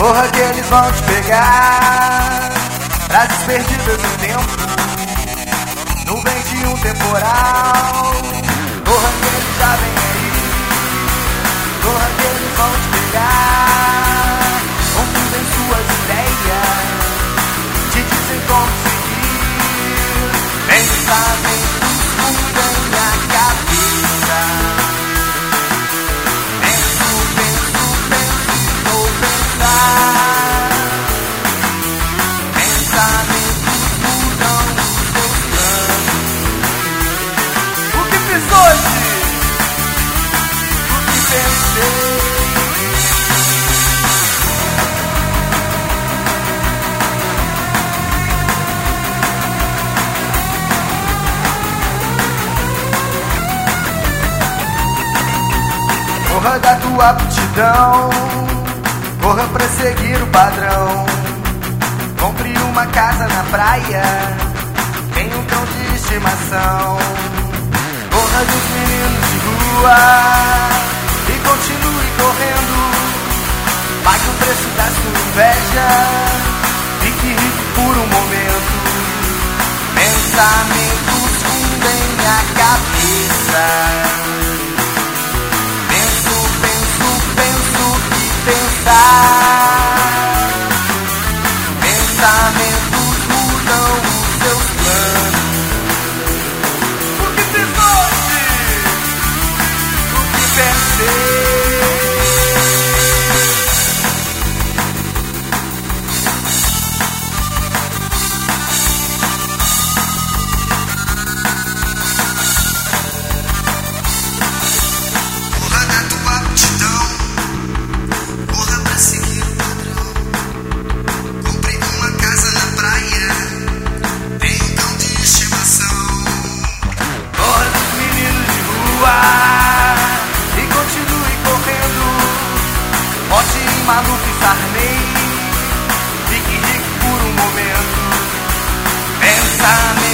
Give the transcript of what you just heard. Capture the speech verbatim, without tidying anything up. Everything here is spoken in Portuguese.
Corra que eles vão te pegar. Frases perdidas no tempo, nuvens de um temporal. Corra que eles já vêm aí. Corra que eles vão te pegar. Confundem suas ideias, te dizem como seguir. Pensamentos fundem a cabeça. Penso, penso, penso, vou pensar. Pensamentos mudam os seus planos. O que fiz hoje? O que pensei? Corra da tua aptidão, corra pra seguir o padrão. Compre uma casa na praia, tenha um cão de estimação. Corra dos meninos de rua e continue correndo. Pague o preço da sua inveja, fique rico por um momento. Pensamentos fundem a cabeça. Pensar. Pensamentos mudam os seus planos. O que fiz hoje? O que pensei? Corra da tua aptidão, corra pra seguir o padrão. Compre uma casa na praia, tenha um cão de estimação. Corra dos meninos de rua e continue correndo. Vote em Maluf e Sarney, fique rico por um momento. Pensamento